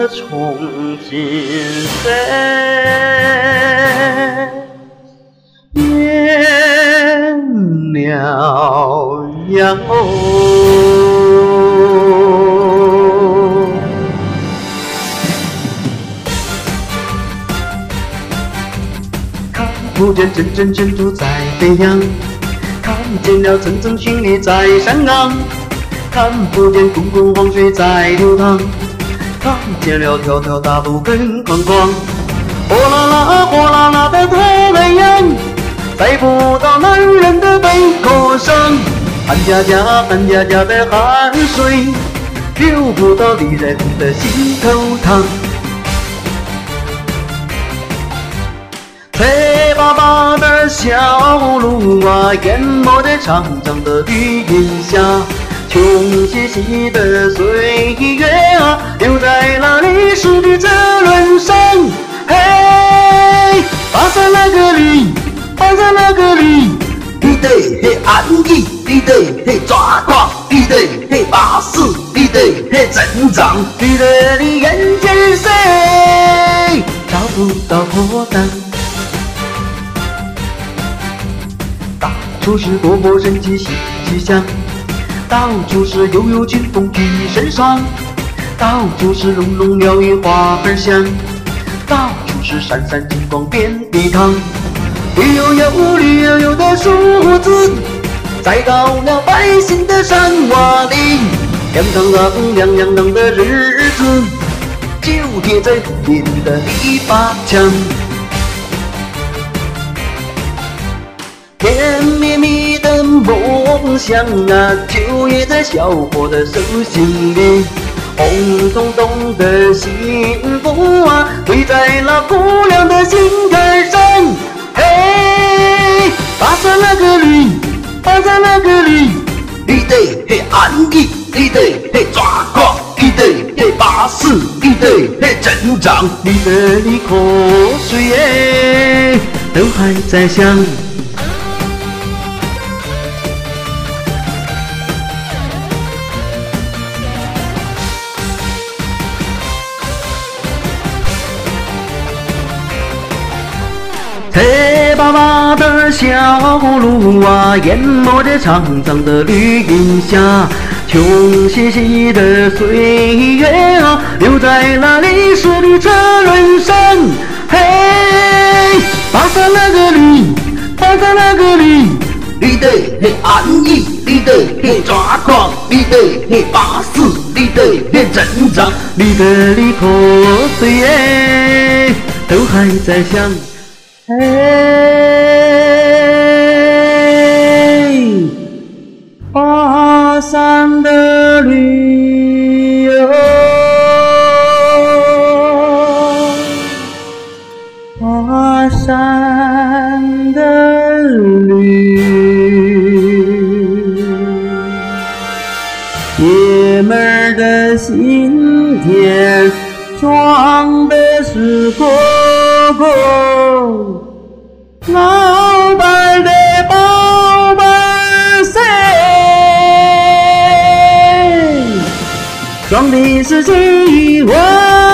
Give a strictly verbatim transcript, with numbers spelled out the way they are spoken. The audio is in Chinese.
重新谁灭了阳看不见真正建筑在飞扬，看见了层层峻岭在山岗，看不见滚滚黄水在流淌，看见了条条大路更宽广。火辣辣火辣辣的太阳，载不到男人的悲歌声。寒家家寒家家的汗水，流不到女人的心头淌。脆巴巴的小路啊，淹没在长长的绿荫下。穷兮兮的岁月啊，留在了历史的车轮上。嘿，巴萨那个里，巴萨那个里，你得嘿安逸，你得嘿抓狂，你得嘿巴适，你得嘿成长，你的你眼前谁找不到破绽？到处是国博神奇新气象，到处是悠悠清风举身爽，到处是笼笼鸟语花儿香，到处是闪闪金光遍地淌。绿油油绿油油的树子，栽到了百姓的山洼里。亮堂堂亮亮堂的日子，就贴在林的篱笆墙。甜蜜蜜的梦想啊，就也在小伙的手心里。红彤彤的幸福啊，堆在那姑娘的心坎上。嘿，巴萨那个里，巴萨那个里，你得嘿安逸，你得嘿抓狂，你得嘿巴适，你得嘿成长，你的你口水耶，都还在想。脆巴巴的小路啊，淹没着长长的绿荫下。穷兮兮的岁月啊，留在那历史的车轮上。嘿，巴萨那个里，巴萨那个里，你得嘿安逸，你得嘿抓狂，你得嘿巴适，你得嘿成长，你的你口水耶，都还在想。嘿，巴山的绿油，巴山的绿，爷们儿的心田装的是哥哥。老板的宝贝谁？装的是几万。